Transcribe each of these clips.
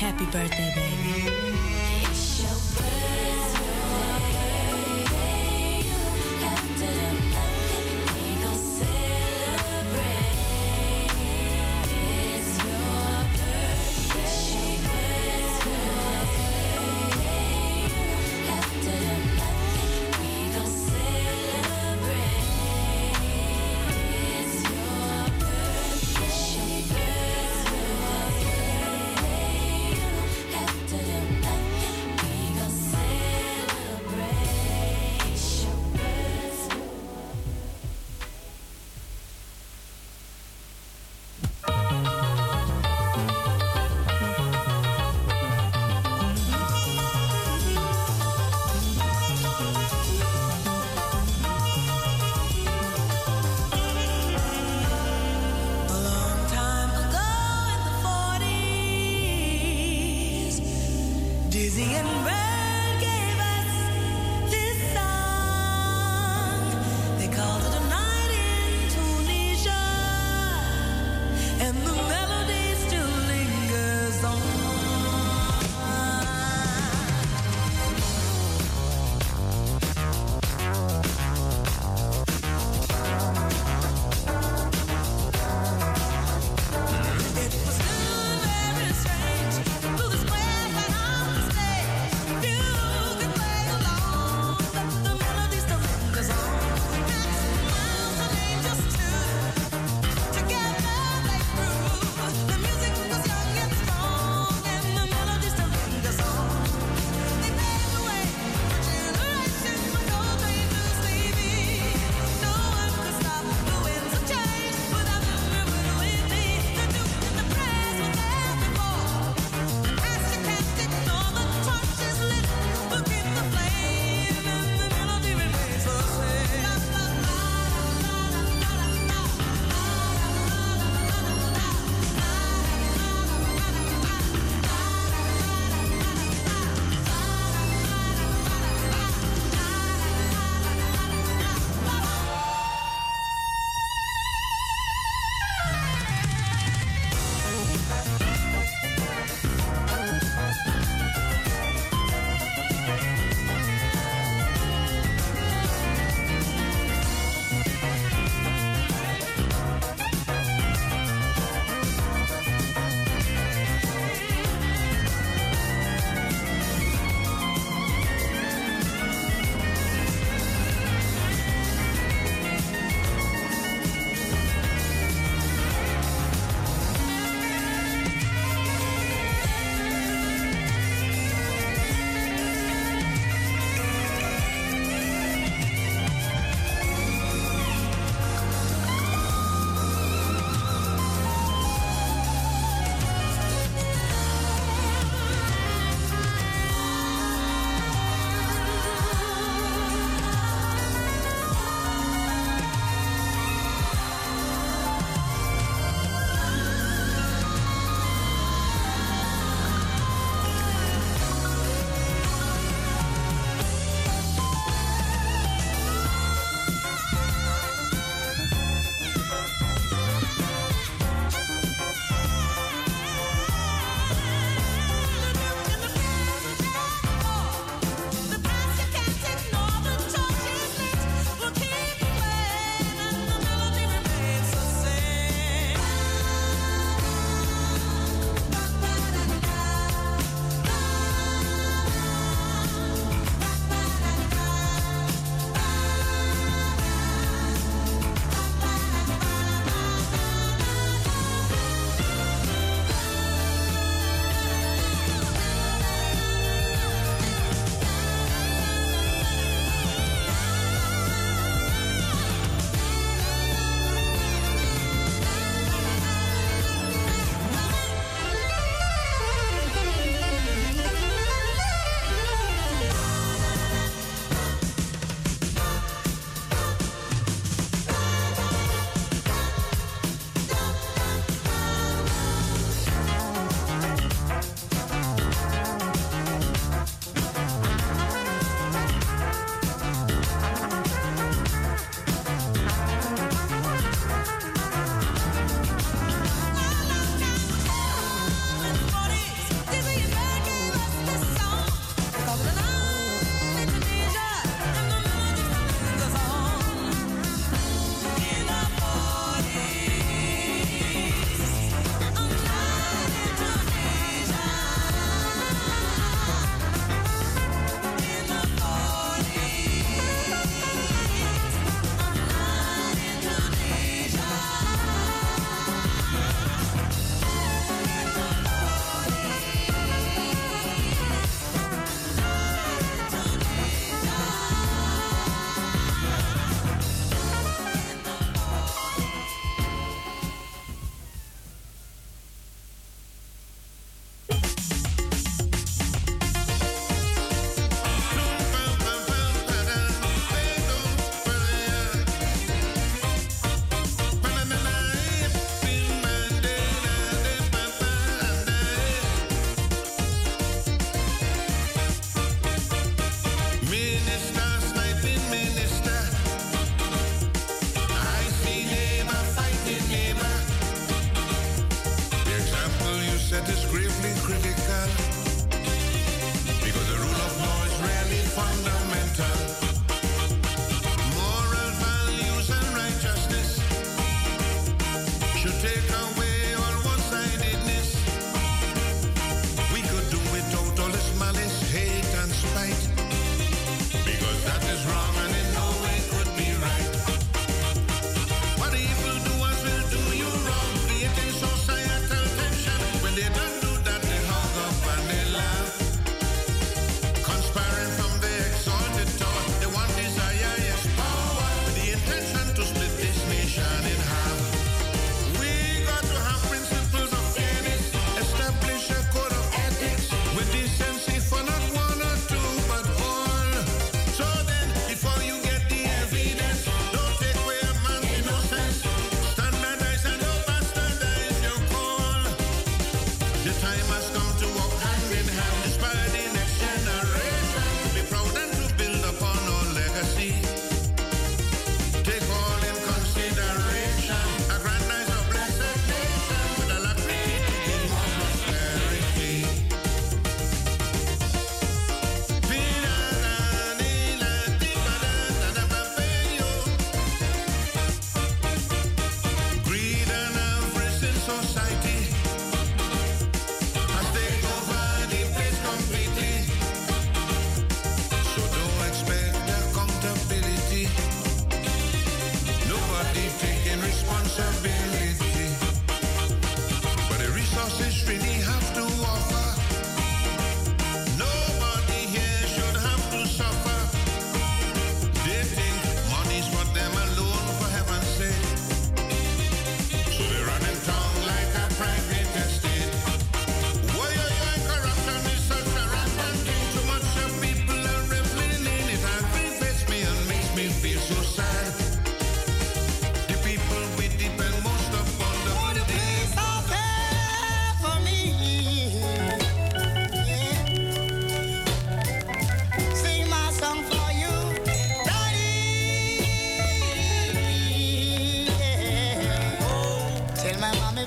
Happy birthday, baby. It's your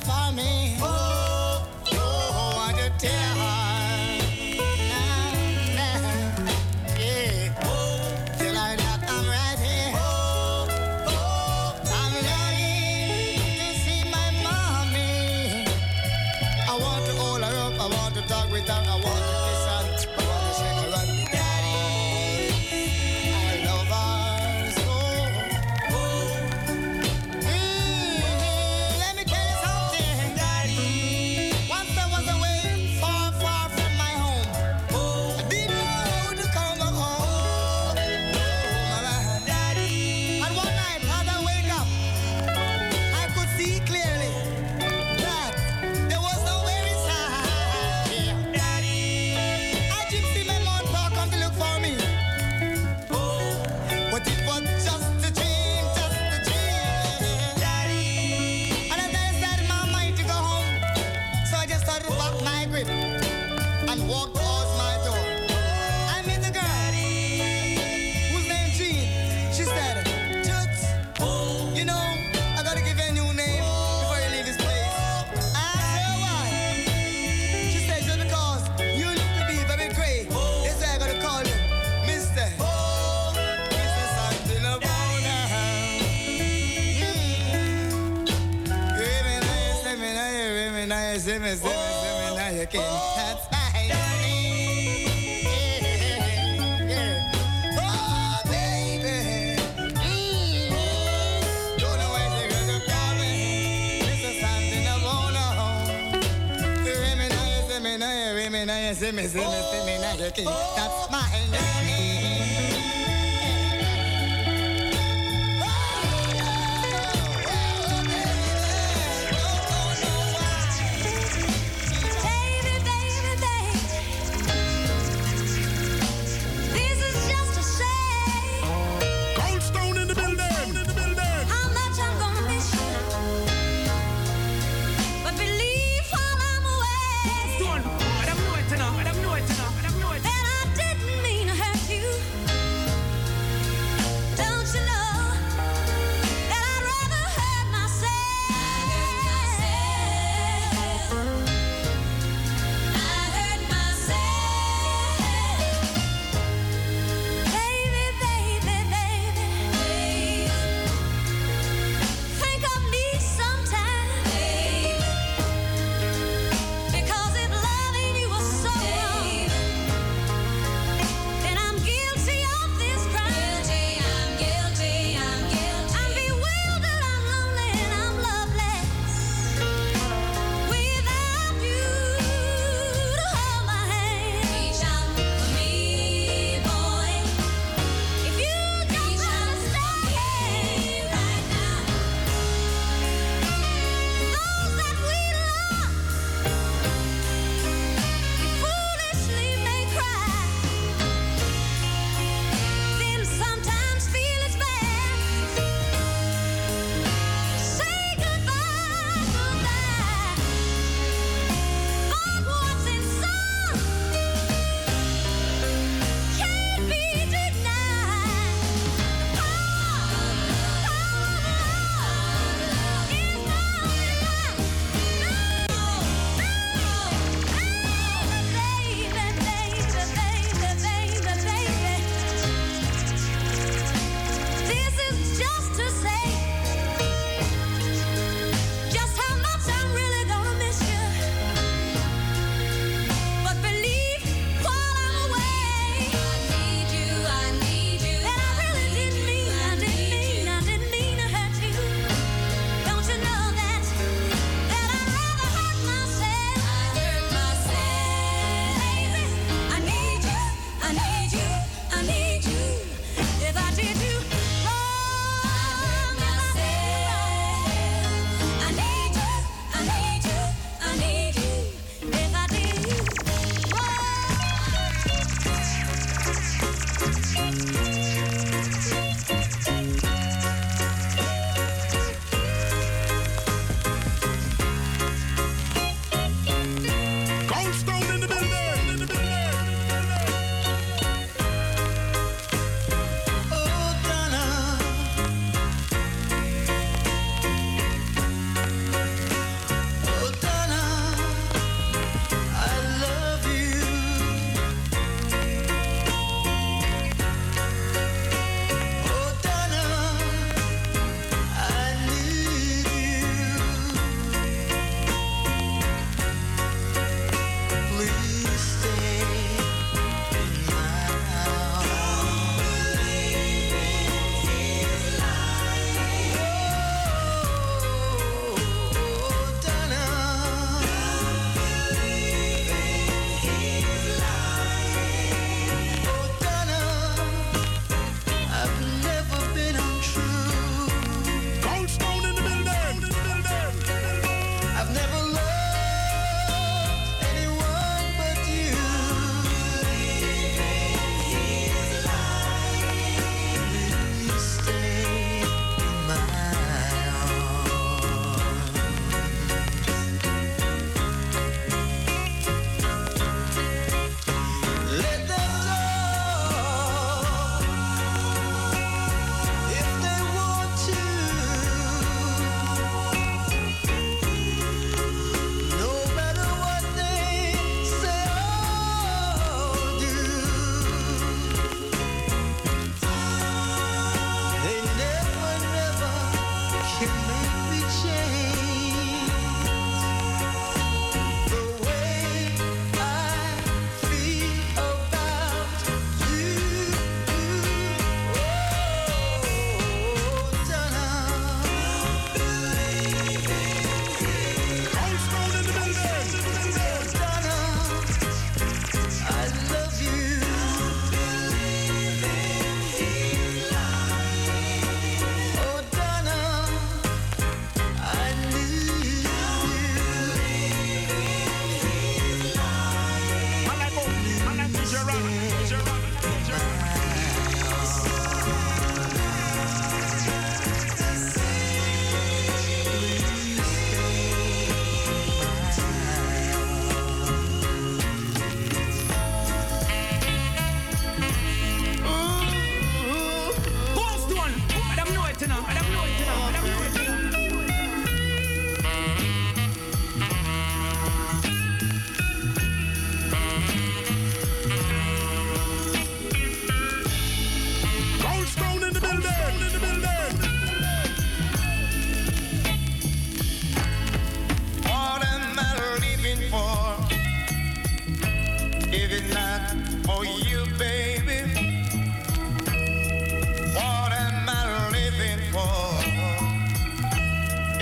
for me. Oh, oh, want to tell her. Yeah. Till I knock, I'm right here. I'm longing to see my mommy. I want to hold her up, I want to talk with her, I want to kiss her, I want to shake her and daddy. I love her so. Let me tell you something, daddy. Once I was away, far, far from my home. I didn't know how to come back home. Daddy. And one night, as I wake up, I could see clearly that there was nowhere inside. Yeah. Daddy. A gypsy man on park come to look for me. But it was just a dream, just a dream. Daddy. And as I started my mind to go home, so I just started to back my grip and walk towards my door. I met a girl whose name Jean. She said, Toots, you know, I gotta give you a new name before you leave this place. I said, why? She said, just because you look to be very great. That's why I gotta call you Mr. Mr. Something about that's my name. Yeah. Oh, baby. Don't know where you're gonna call me. This is something I wanna hold. That's my name. Baby, baby, baby. This is just to say Cold Stone in the building. how much I'm gonna miss you. But believe while I'm away Stone, I don't know it enough. that I didn't mean to hurt you.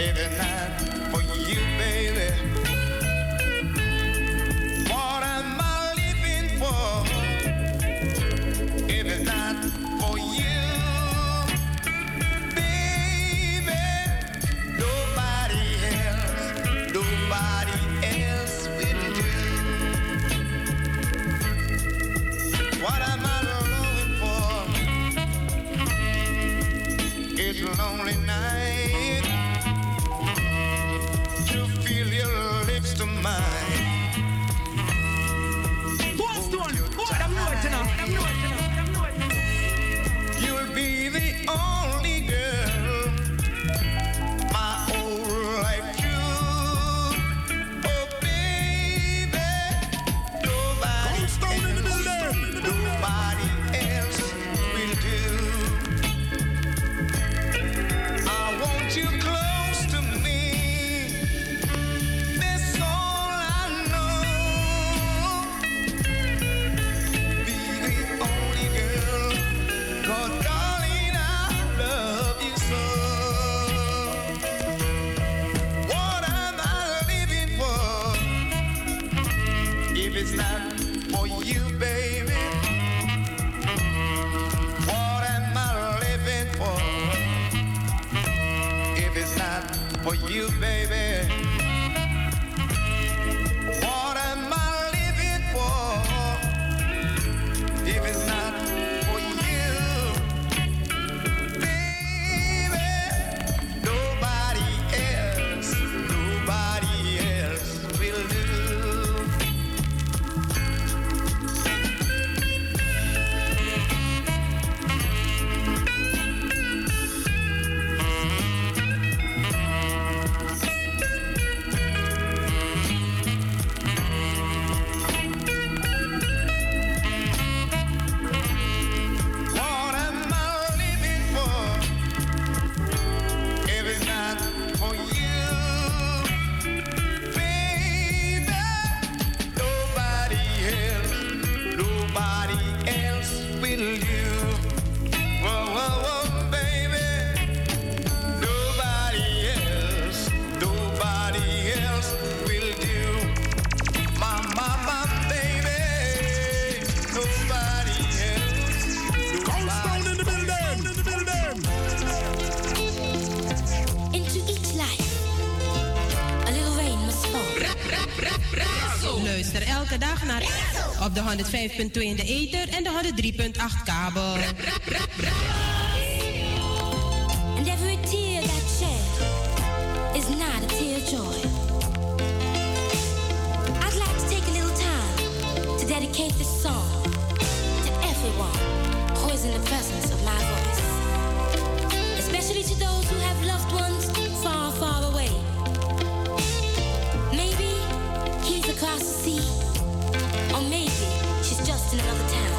If it's not for you, baby, what am I living for? If it's not for you, baby, nobody else will do. What am I longing for? It's a lonely night to feel your lips to mine. You'll be the only girl my whole life through. Oh, baby, nobody else will do. I want you close to me. That's all I know. Be the only girl, 'cause darling, I love you so. What am I living for? If it's not for you, baby, what am I living for? If it's not for you, baby, what am I living for? If it's not for you, baby, nobody else will do. What am I living for? If it's not for you, baby, nobody else will do. Whoa, whoa, whoa, baby, nobody else will do. My, baby, nobody else. Cold Stone in the building. Into each life, a little rain must fall. Luister elke dag naar op de 105.2 in de ether en de 103.8 kabel. And every tear that shed is not a tear of joy. I'd like to take a little time to dedicate this song to everyone who is in the presence of my voice. Especially to those who have loved ones far, far away. Maybe he's across the sea, or maybe she's just in another town.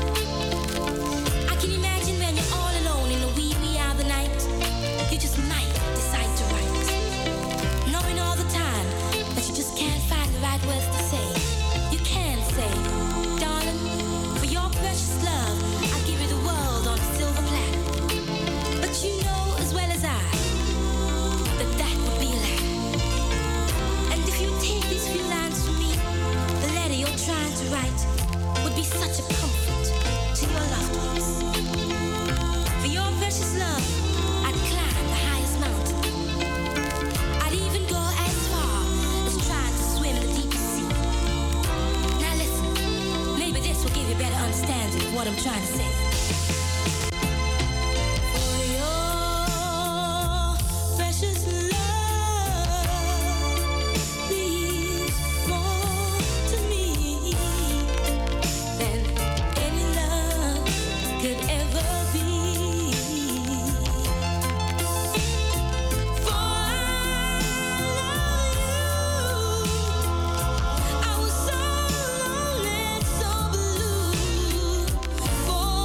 I can imagine when you're all alone in the wee hour of the night, you just might decide to write, knowing all the time that you just can't find the right words to say. You can say, darling, for your precious love, I'll give you the world on a silver platter. But you know as well as I that that would be a lie. And if you take these few lines from me, the letter you're trying to write would be such a comfort to your loved ones. For your precious love, I'd climb the highest mountain. I'd even go as far as trying to swim the deepest sea. Now listen, maybe this will give you a better understanding of what I'm trying to say. For your precious love means more to me than any love could ever be. For I love you. I was so lonely, so blue. For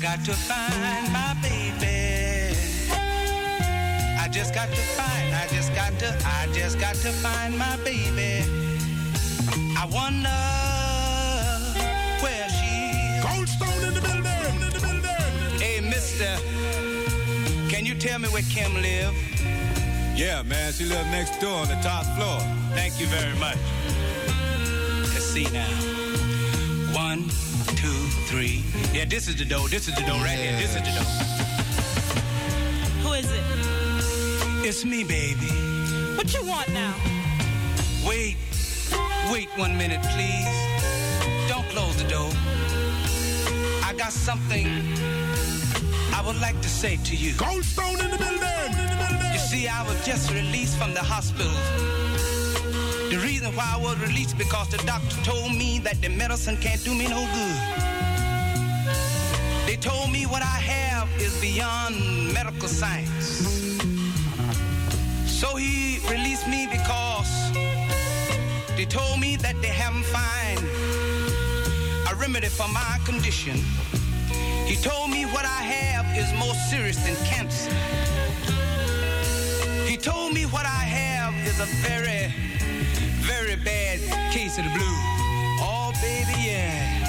got to find my baby. I just got to find my baby. I wonder where she is. Cold Stone in the building. Hey, mister, can you tell me where Kim live? Yeah, man, she lives next door on the top floor. Thank you very much. Let's see now. 1, 2, 3. Yeah, this is the door right here. This is the door. Who is it? It's me, baby. What you want now? Wait 1 minute, please. Don't close the door. I got something I would like to say to you. Cold Stone in the building. You see, I was just released from the hospital. The reason why I was released because the doctor told me that the medicine can't do me no good. They told me what I have is beyond medical science. So he released me because they told me that they haven't found a remedy for my condition. He told me what I have is more serious than cancer. He told me what I have is a very, very bad case of the blues. Oh, baby, yeah.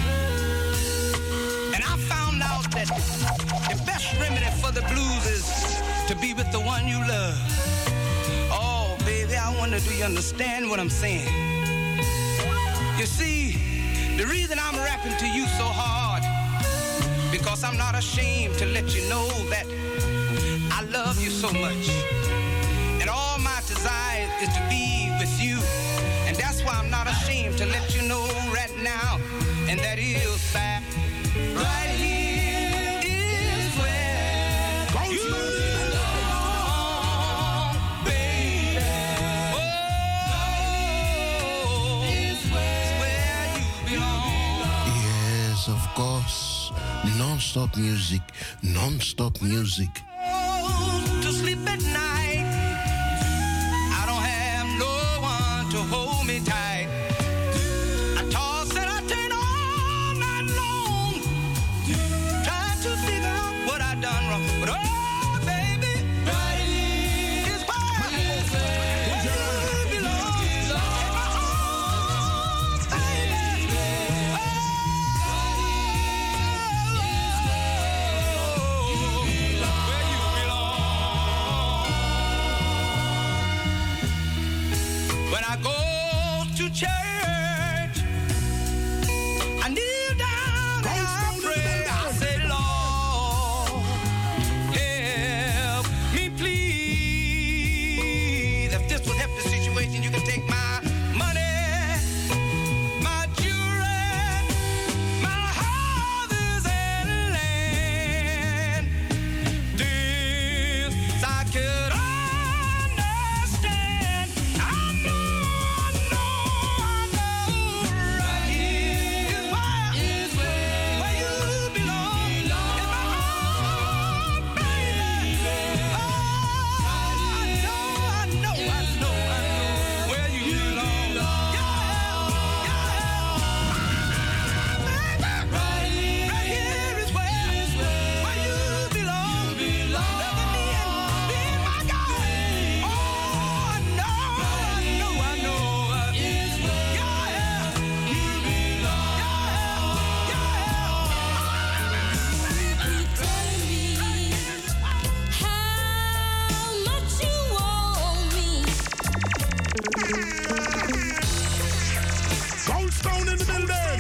And I found out that the best remedy for the blues is to be with the one you love. Oh, baby, I wonder, do you understand what I'm saying? You see, the reason I'm rapping to you so hard, because I'm not ashamed to let you know that I love you so much. And all my desire is to be with you. And that's why I'm not ashamed to let you know right now. And that is that right here is where you belong, baby. Oh, is where you belong. Yes, of course. Non-stop music. Non-stop music. To sleep at night, I don't have no one to hold me tight. I toss and I turn all night long, trying to figure out what I done wrong. But oh, baby, right here is where you belong. In my arms, baby. When I go to church, I kneel down and I pray. I say, Lord, help me please. If this would help the situation, you can take my money, my jewelry, my houses and land. This I could understand. I know, right here is where you belong. In my arms, baby. Oh, I know where you belong. Right here is where you belong. Loving me and being my guy. Oh, I know. Is where you belong. Keep telling me how much you want me. Cold Stone in the building.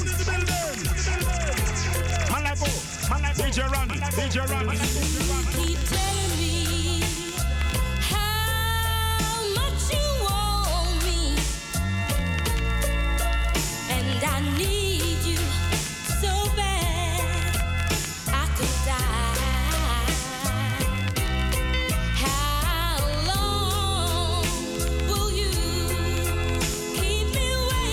Malago. DJ Ronnie. Keep telling me how much you want me, and I need you so bad I could die. How long will you keep me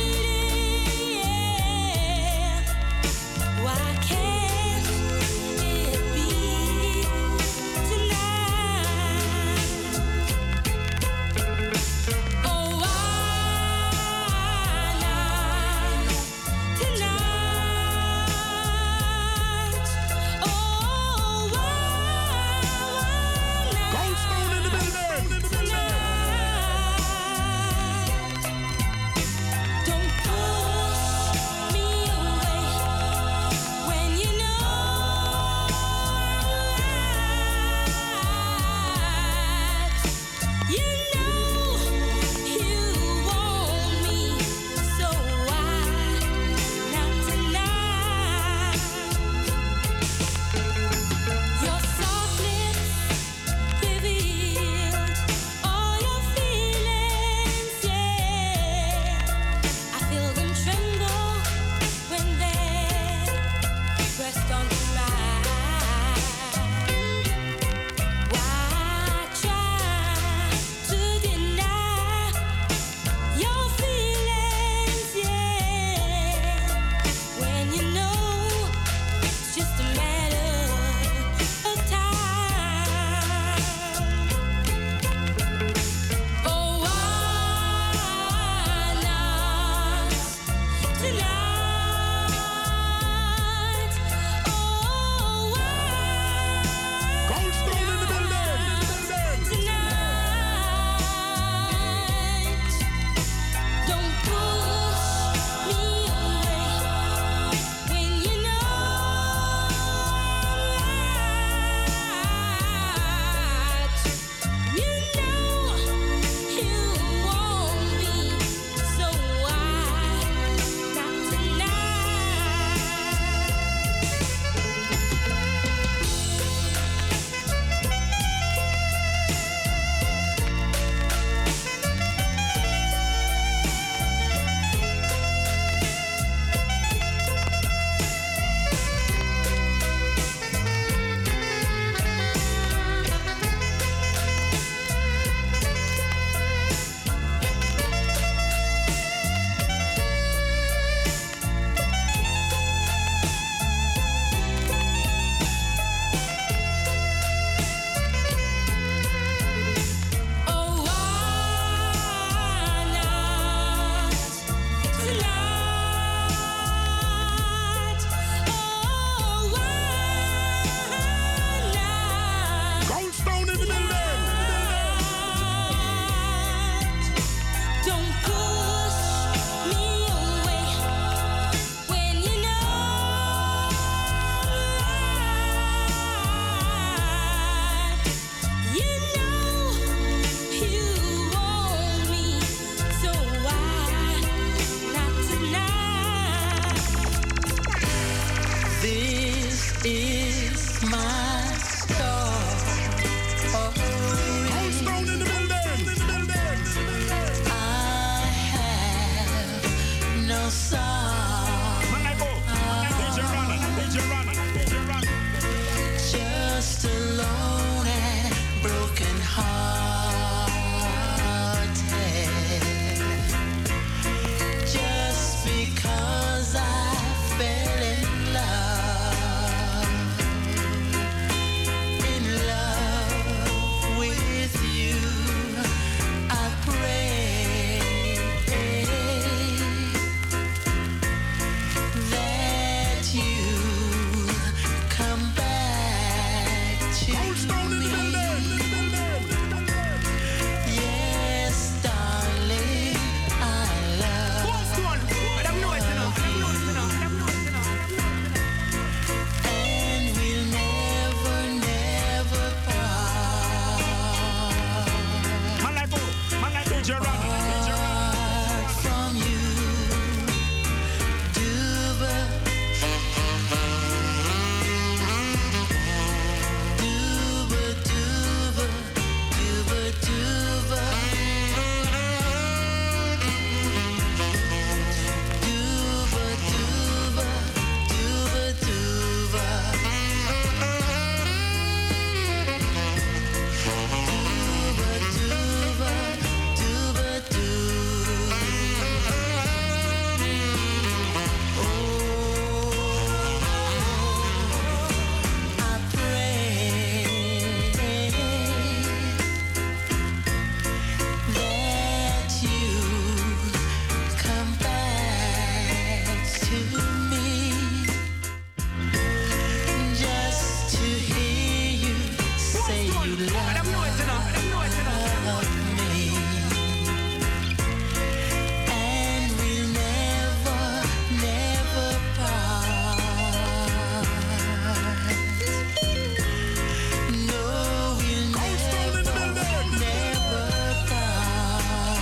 waiting? Why can't it be tonight? This is my story. Old Stone in the building. I have no song. DJ Ronnie. Just alone and broken hearted. Just because I fell in love with you. I pray that you come back to me. Yes, darling, I love you. And we'll never, never part. Apart from you. Duba, duba, duba, duba, duba. Duba, duba, duba, duba. Duba, duba, duba, duba. I pray that you come back to me, just to hear you say you love me, and we'll never, never part. No, we'll never, never part.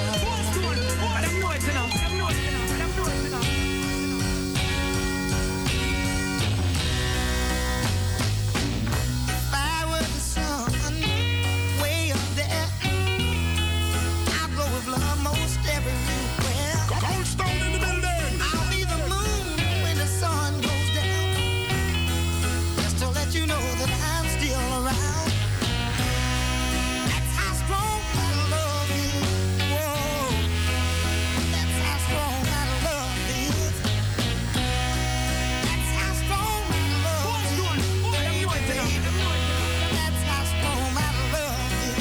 If I were the sun way up there, I'd go with love most everywhere. Old Stone in the building. I'll be the moon when the sun goes down, just to let you know that I'm still around. That's how strong my love is. Whoa, that's how strong my love is. That's how strong my love is. Baby, that's how strong my love is.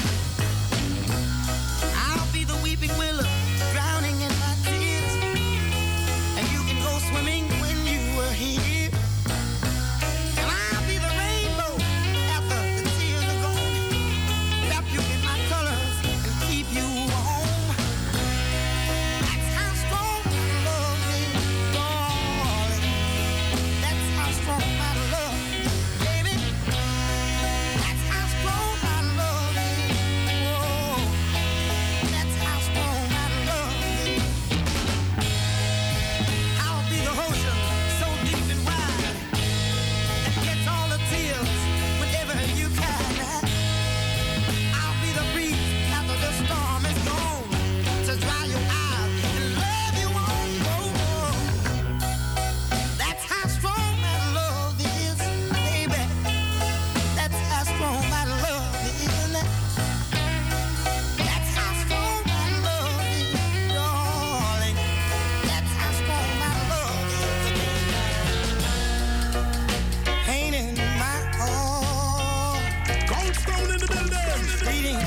I'll be the weeping willow, drowning in my tears, and you can go swimming when you were here. And I'll be the rainbow after the tears are gone, wrap you in my colors and keep you warm. That's how strong my love is, darling. That's how strong my love is, baby. That's how strong my love is. Whoa, that's how strong my love is. I'll be the ocean so deep and wide that gets all the tears whenever you cry. I'll be the breeze after the storm is gone to dry your eyes and love you on. That's how strong my love is, baby. That's how strong my love is. That's how strong my love is, darling. That's how strong my love is. Pain in my heart, Old Stone in the building. bleeding.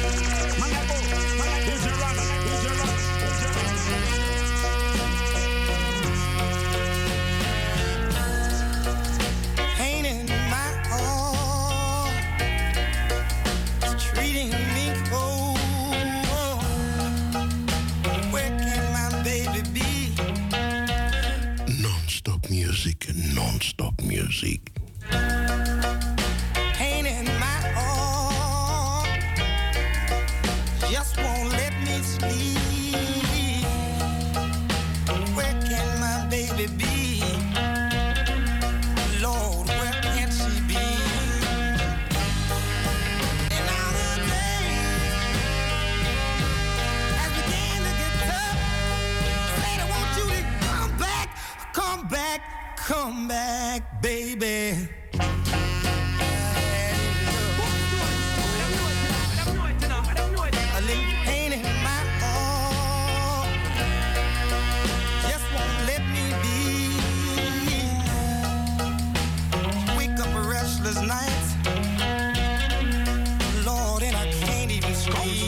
DJ Ronnie. Pain in my heart, it's treating me cold. Where can my baby be? Non-stop music, non-stop music. Pain in my heart, just won't let me sleep. Where can my baby be? back, baby. A little pain in my heart just won't let me be. Wake up a restless night, Lord, and I can't even sleep.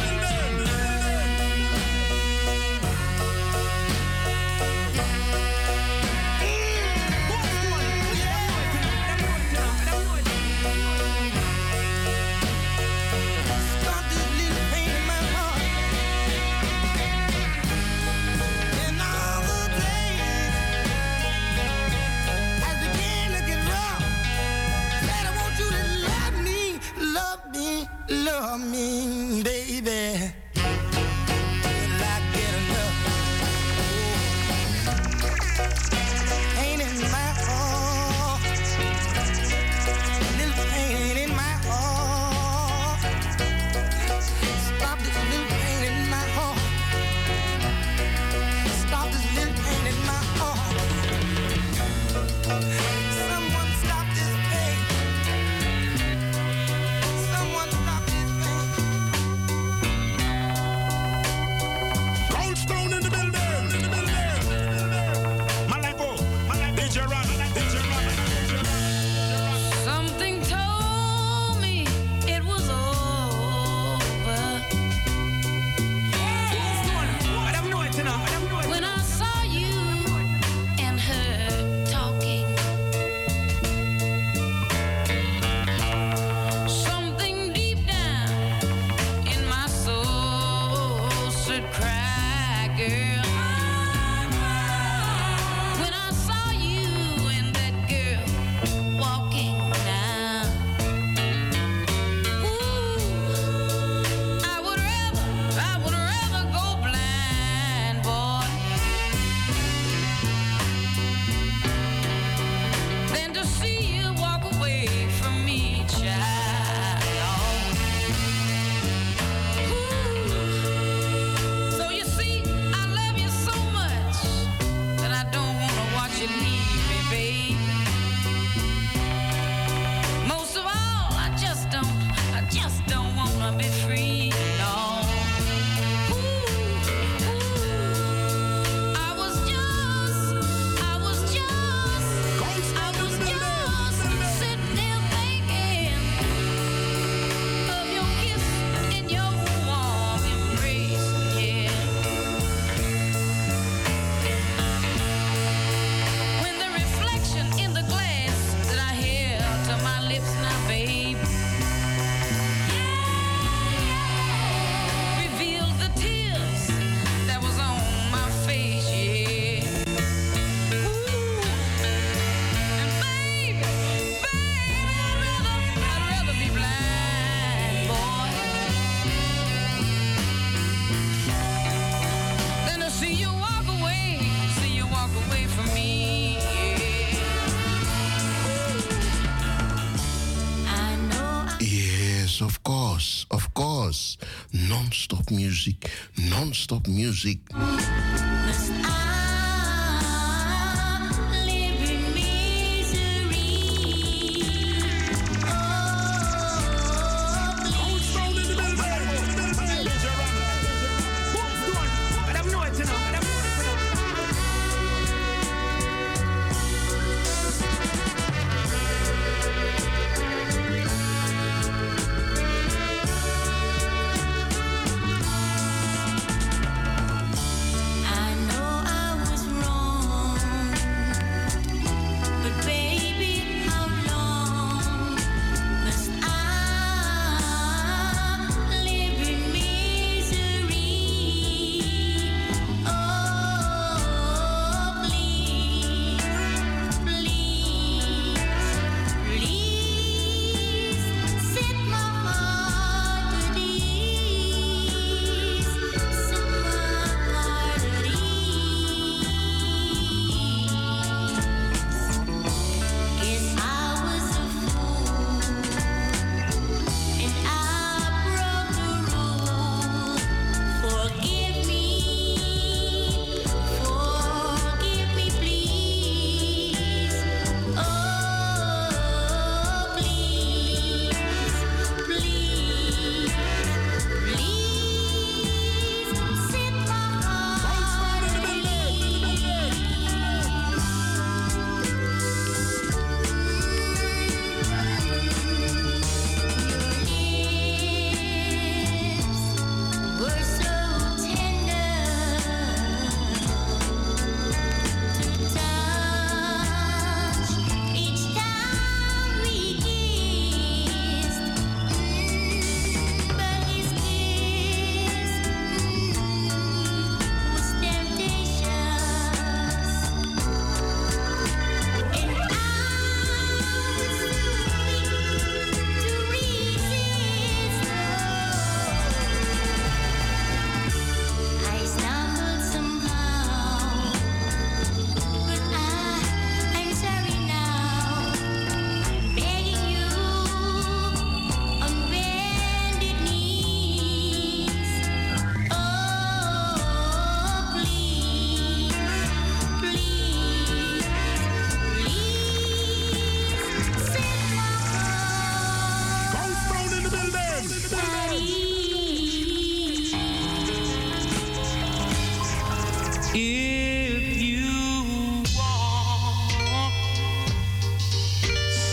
Love me, baby. Will I get enough? Pain in my heart, little pain in my heart. Stop this little pain in my heart. Stop this little pain in my heart. Someone stop this pain. Someone stop. Stone in the building. Malako, DJ Ron. Something told me it was over. When I saw you and her talking, something deep down in my soul said, cry, girl. When I saw you and that girl walking down, ooh, I would rather go blind, boy, than to see you walk away from me, child. So you see, I love you so much that I don't want to watch you leave me, babe. Most of all, I just don't want to be free, no. I was just sitting there thinking of your kiss and your warm embrace, yeah. When the reflection in the glass that I held to my lips now, babe, revealed the tears that was on my face, yeah. Ooh, and baby, I'd rather be blind, boy, than to see you walk away from me, yeah. I know Yes, of course. Non-stop music. must I live in misery? Oh, please. Stone in the building. DJ Ron. I don't know it, you know.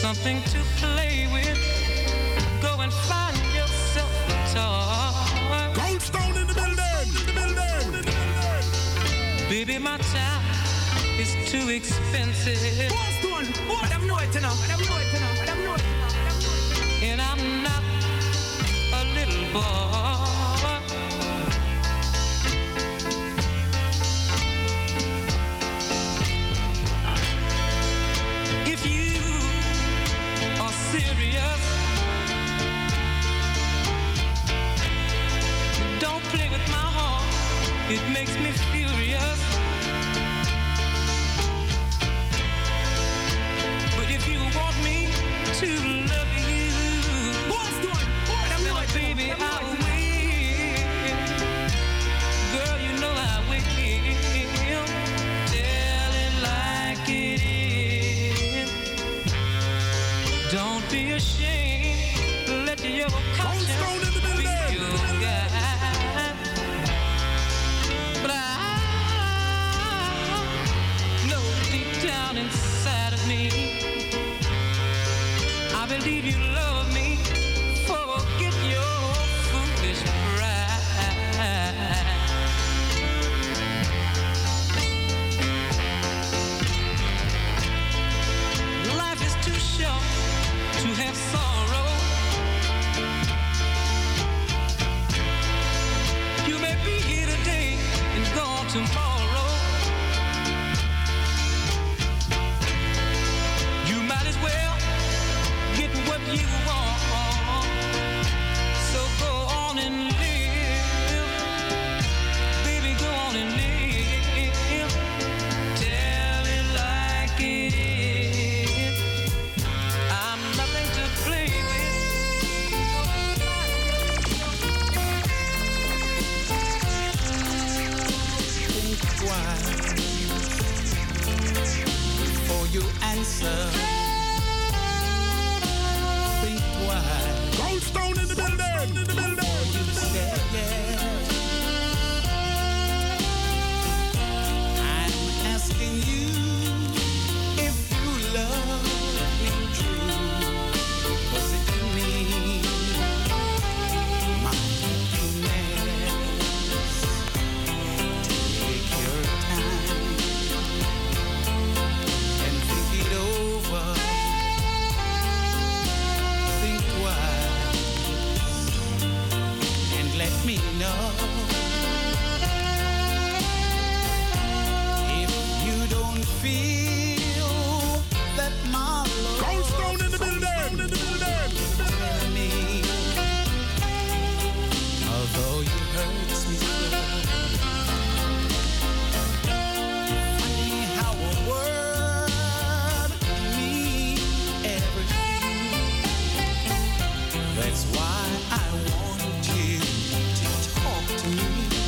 something to play with, go and find yourself a toy. Goldstone in the building. Baby, my time is too expensive. Goldstone. I don't know it enough. And I'm not a little boy. If you are serious, don't play with my heart. It makes me furious. But if you want me to love you, baby, I will. Girl, you know I will. Tell it like it is. Don't be ashamed. Let your conscience be your guide. But I know deep down inside of me, I believe you love me. Forget your foolish pride. Life is too short to have sorrow. You may be here today and gone tomorrow. You might as well get what you want. So go on and live. Baby, go on and live. Tell it like it is. I'm nothing to play with. Think twice before you answer. Think twice. Goldstone in the building. Before you say yes. I'm asking you if you love me true. Was it me? My happiness. Take your time and think it over. Think twice and let me know. If you don't feel that my love Goldstone in the building. tell me, although you hurt me so. Funny how a word means everything. That's why I want you to talk to me.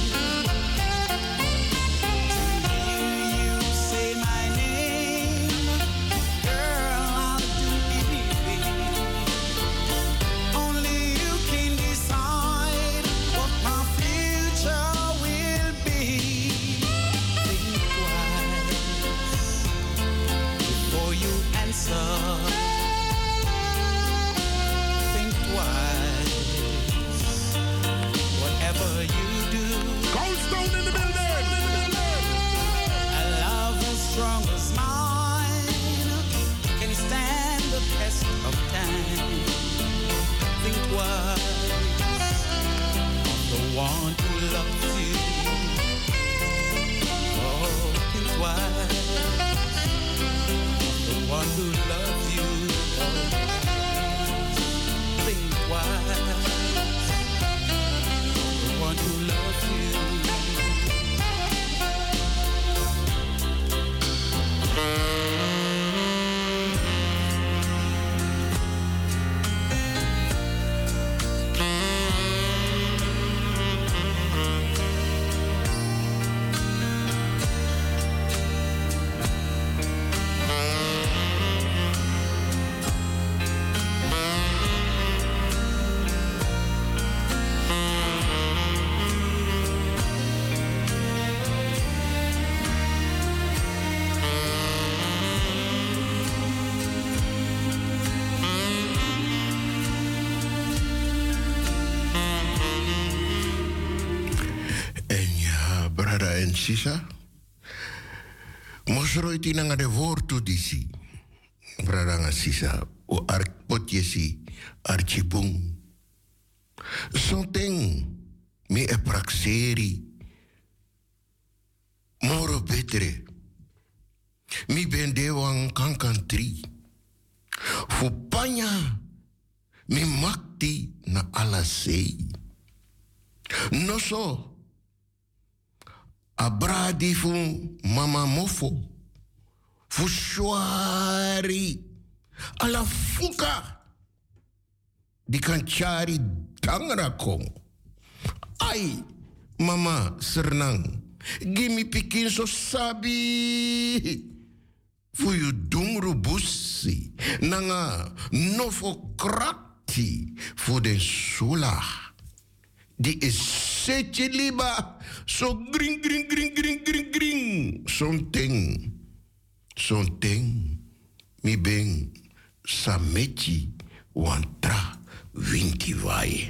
To hear you say my name, girl, I'll do anything. Only you can decide what my future will be. Think twice before you answer. Think twice. Whatever you do, Goldstone in the building. a love as strong as mine can stand the test of time. Think twice of the one who loves you. Oh, think twice of the one who loves you. en sisa. Mosroiti nanga de woord disi. Bradanga sisa. O potjesi archibung. Something mi e praxeri. Moro betere. Mi ben dewang kankan tri. Fupanya mi makti na alasei. No so. Abradi fu mama mofo. Fu shwari. Ala fuka. Di kan cari dangra kong. Ai, mama sernang. Gimme pikin so sabi. Fu yu dungru bussi. Nanga nofo krakti. Fu den sulah. Die is setje liba. So gring, gring, gring, gring, gring, gring. Zo'n ting. Mi ben samechi wantra winti wai.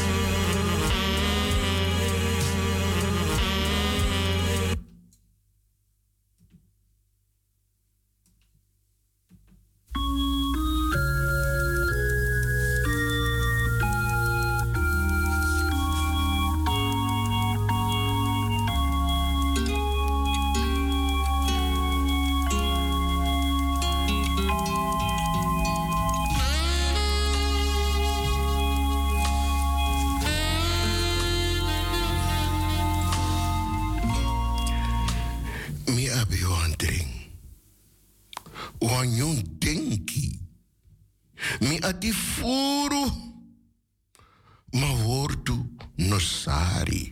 Ati furu ma wortu nosari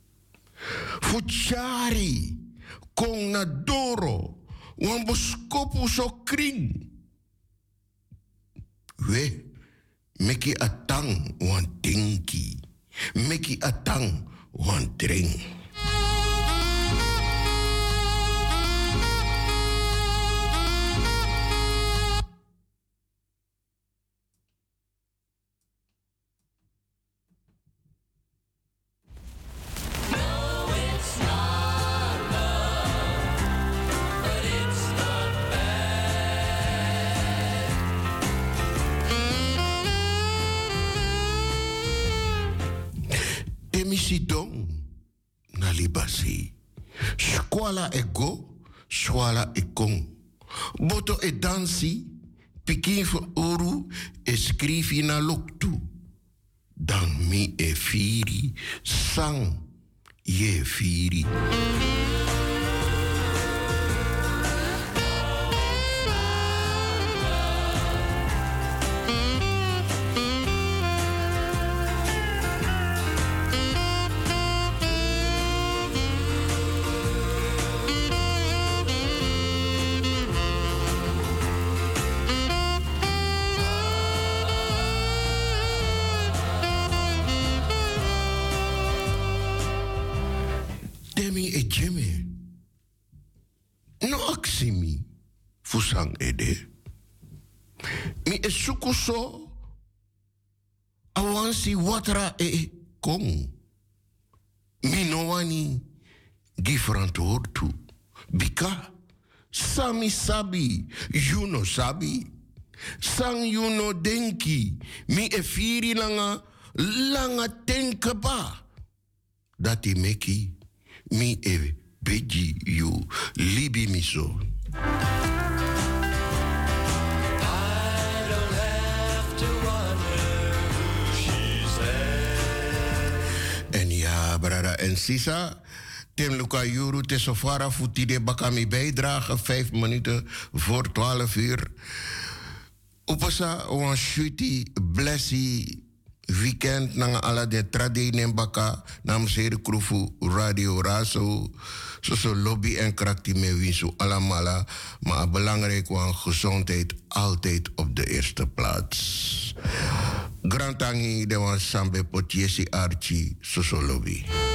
fuchari con nadoro wan boskopu so kring we meki atang wan denki meki atang wan drink. Sidong na libasi. Squala e go, swala e kong. Boto e dansi, pikin voor oru e scrivi na loktu. Dan mi e firi, sang ye firi. Fusang ede. Mi esukuso awansi watra e kong. Mi no wani different tu. Bika sami sabi, you no sabi. Sang you no denki. Mi e firi langa tenka ba. Dati meki mi e beji you libi miso. Brada en Sisa, Tim Luca Juru, Tesofara, Futide Bakami bijdrage, 5 minuten voor 12 uur. Upasa, wan shuti, blessi, weekend, nanga ala de tradinen baka, namens Heren Kroefu, Radio Raso, zo lobby en krakti me winsu alamala, maar belangrijk wan gezondheid altijd op de eerste plaats. Grantangi de wan sambe potiesi archi, zo lobby.